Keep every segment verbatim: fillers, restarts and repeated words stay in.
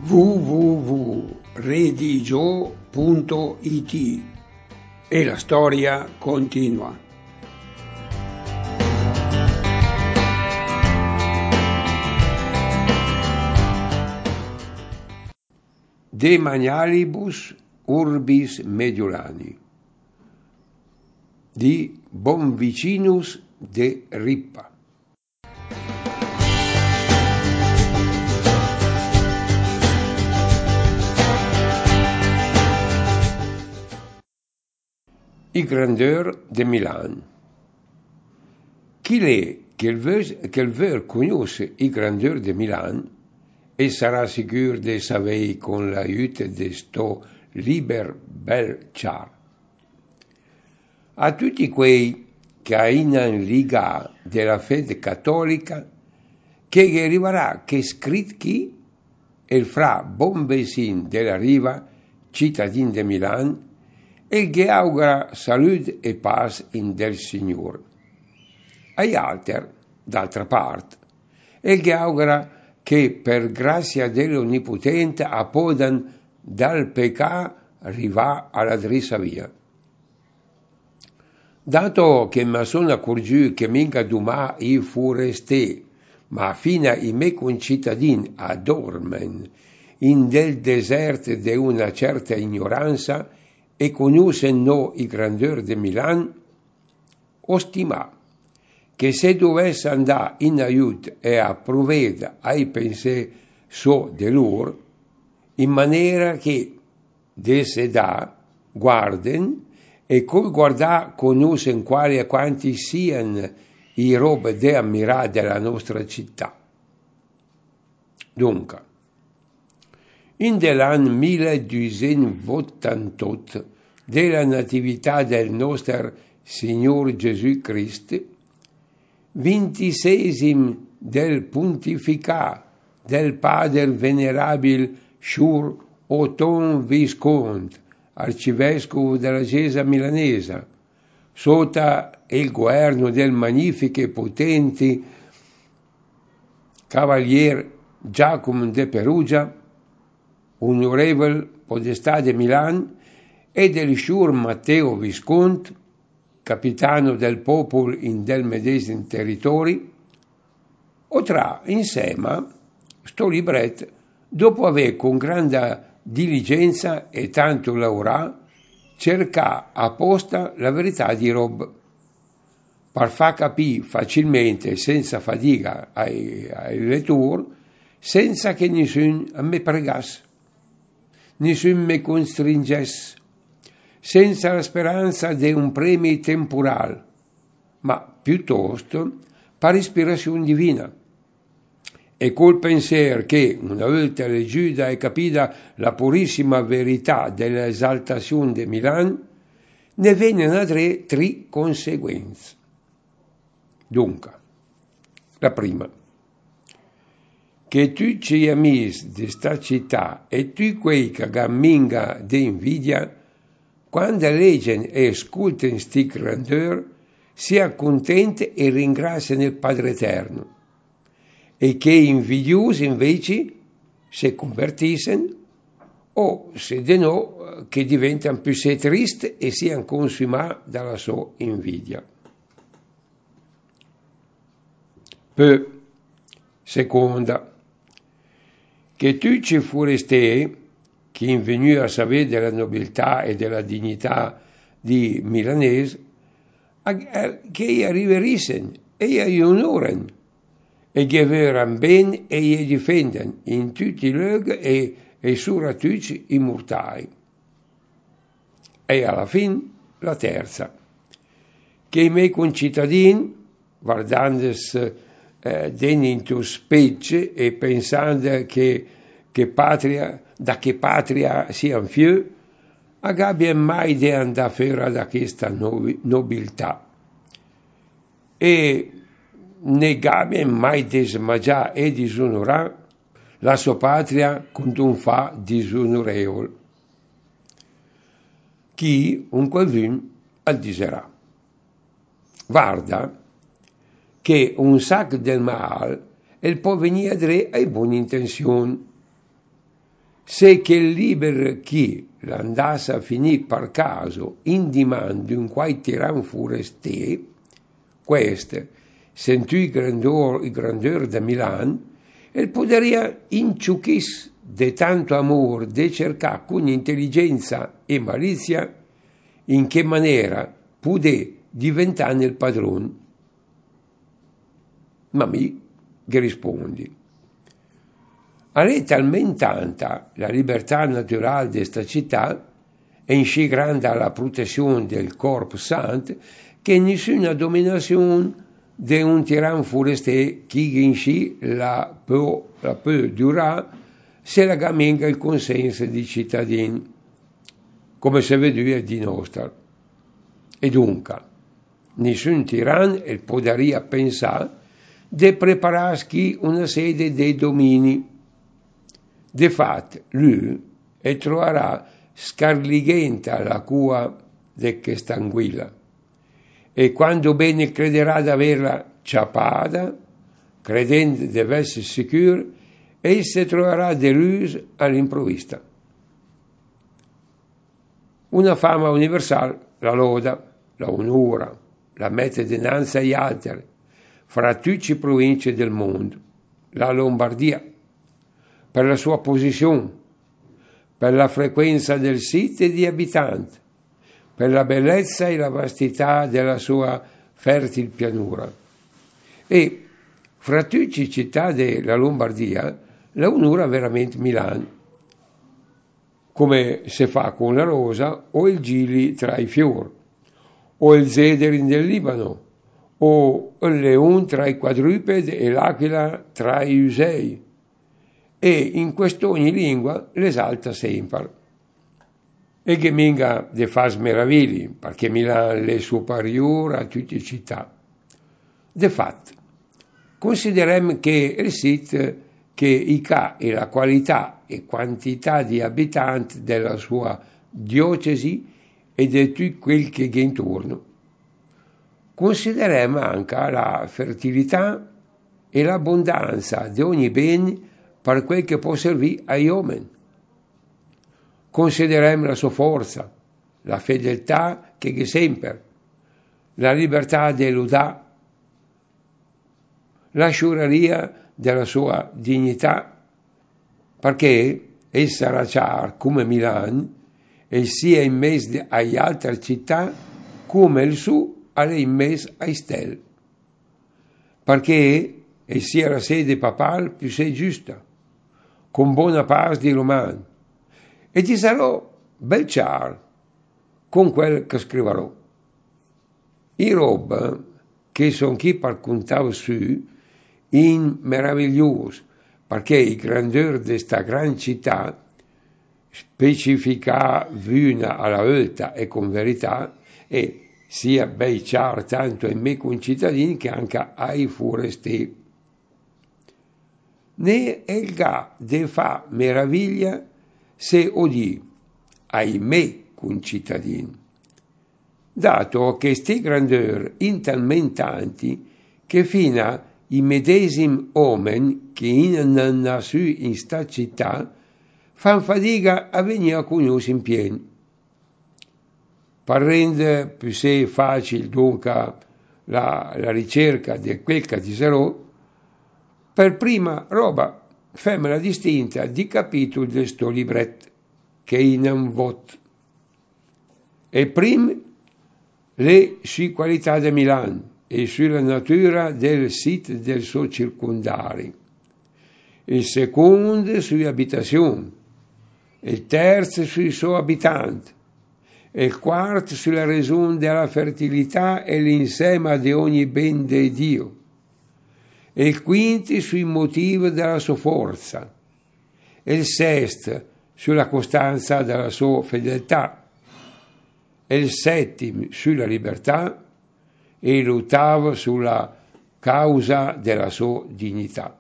w w w punto redigio punto i t e la storia continua. De Manialibus Urbis Mediolani di Bonvicinus de Rippa. I grandeur de Milan. Chi l'è che il ver conosce i grandeur de Milan e sarà sicuro de saver con l'aiuto de sto liber bel char. A tutti quei che hanno in liga della fede cattolica, che arriverà che scritti il fra Bonvesin della Riva, cittadin de Milan, e che augura salute e pace in del Signore. Agli altri, d'altra parte, e che augura che per grazia dell'Onnipotente appodan dal peccato arrivare alla dritta via. Dato che mi sono accorgiuto che minga domà io fu resté, ma fino i miei concittadini addormen in del deserto di una certa ignoranza e conoscono i grandeur de Milan, ho stimato che se dovesse andare in aiuto e a provvedere ai pensieri so di loro, in maniera che desse da guarden e col guardare conoscono quali e quanti siano i robe da ammirare della nostra città. Dunque, in dell'anno milleduecentottantotto della natività del nostro Signore Gesù Cristo, ventiseisim del pontificato del padre venerabile Sciur Othon Visconti, arcivescovo della Chiesa milanese, sotto il governo del magnifico e potente cavalier Giacomo de Perugia, onorevole podestà di Milan, e del Sciur Matteo Visconti, capitano del popolo in del medesimo territorio, o tra insieme sto libretto, dopo aver con grande diligenza e tanto lavorare, cerca apposta la verità di rob, per far capire facilmente e senza fatica ai, ai lettori, senza che nessuno mi pregasse, nessuno mi costringesse, senza la speranza di un premio temporale, ma piuttosto per ispirazione divina. E col pensiero che, una volta leggiuta e capita la purissima verità dell'esaltazione di Milan, ne vengono tre, tre conseguenze. Dunque, la prima, che tutti gli amici di sta città e tutti quei che gamminga di invidia, quando leggono e ascoltano sti grandeur, sia contenti e ringraziano il Padre Eterno, e che invidiosi invece si convertiscono o se di no che diventano più se tristi e siano consumati dalla sua invidia. Poi, seconda, che tutti i forestieri che in venuto a sapere della nobiltà e della dignità di milanese, che arriverissero e gli onorano, e che verranno bene e gli difendono in tutti i luoghi e, e soprattutto i mortali. E alla fine, la terza, che i miei concittadini, guardandosi eh, dentro specie e pensando che, che patria, da che patria siano figlio, abbiano mai di andare fuori da questa nobiltà. E ne abbiano mai di smagiare e disonorare la sua patria con un fa disonorevole. Chi un qualcuno al diserà. Guarda che un sacco del male e può venire ai buone intenzioni. se che liber chi l'andasse a finire per caso in dimando in quai tiran forestier, queste, sentì il grandeur, il grandeur da Milan, e poderia inciuchis de tanto amor de cercar con intelligenza e malizia in che maniera pude diventare il padron. Ma mi che rispondi? È talmente tanta la libertà naturale di questa città e in sci grande la protezione del corpo santo che nessuna dominazione di un tiran forestier che in sci la può, la può durare se la gamenga il consenso dei cittadini, come si vede di nostra. E dunque, nessun tiran poteria pensare di prepararsi una sede dei domini. De fatto, lui e troverà scarlighenta la cua de quest'anguilla, e quando bene crederà d'averla ciappata, credendo di essere sicuro, e si troverà deluso all'improvvista. Una fama universale la loda, la onora, la mette dinanzi agli altri, fra tutte le province del mondo, la Lombardia, per la sua posizione, per la frequenza del sito e di abitanti, per la bellezza e la vastità della sua fertile pianura. E fra tutte le città della Lombardia, la onora veramente Milano, come si fa con la rosa o il gili tra i fiori, o il zederin del Libano, o il leone tra i quadrupedi e l'aquila tra gli usei, e in quest'ogni lingua l'esalta sempre. E che minga de fas meravigli, perché Milano è superiore a tutte le città. De fatto, consideriamo che il sito che i ca e la qualità e quantità di abitanti della sua diocesi e di tutto quel che è intorno. Consideriamo anche la fertilità e l'abbondanza di ogni bene per quel che può servire agli uomini. Consideriamo la sua forza, la fedeltà che è sempre, la libertà dell'udà, la sciureria della sua dignità, perché essa sarà come Milano e sia in mezzo agli altre città come il suo è in mezzo ai stelle, perché e sia la sede papale più sei giusta, con buona pace di romani, e ti sarò bel chiaro con quel che scriverò. I roba che sono chi per contare su in meraviglioso, perché il grandeur di questa gran città, specifica una alla volta e con verità, e sia ben chiaro tanto ai miei concittadini che anche ai forestieri. Ne è il ga de fa meraviglia se odì ai miei concittadini, dato che sti grandeur in talmente tanti che fino i medesimi uomini che in nasu in sta città fan fatica a venire a conoscere in pieno. Per rendere più se facile dunque la, la ricerca di quel che ti sarò, per prima roba femmela distinta di capitoli del sto libretto che in un vot. E prima le sue qualità di Milano e sulla natura del sito del suo circondari, il secondo sue abitazioni, il terzo sui suoi abitanti, il quarto sulla ragione della fertilità e l'insieme di ogni ben di Dio, e il quinto sui motivi della sua forza, e il sesto sulla costanza della sua fedeltà, e il settimo sulla libertà, e l'ottavo sulla causa della sua dignità.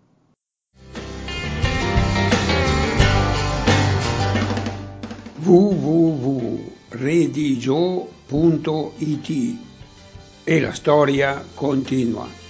w w w punto redigio punto it e la storia continua.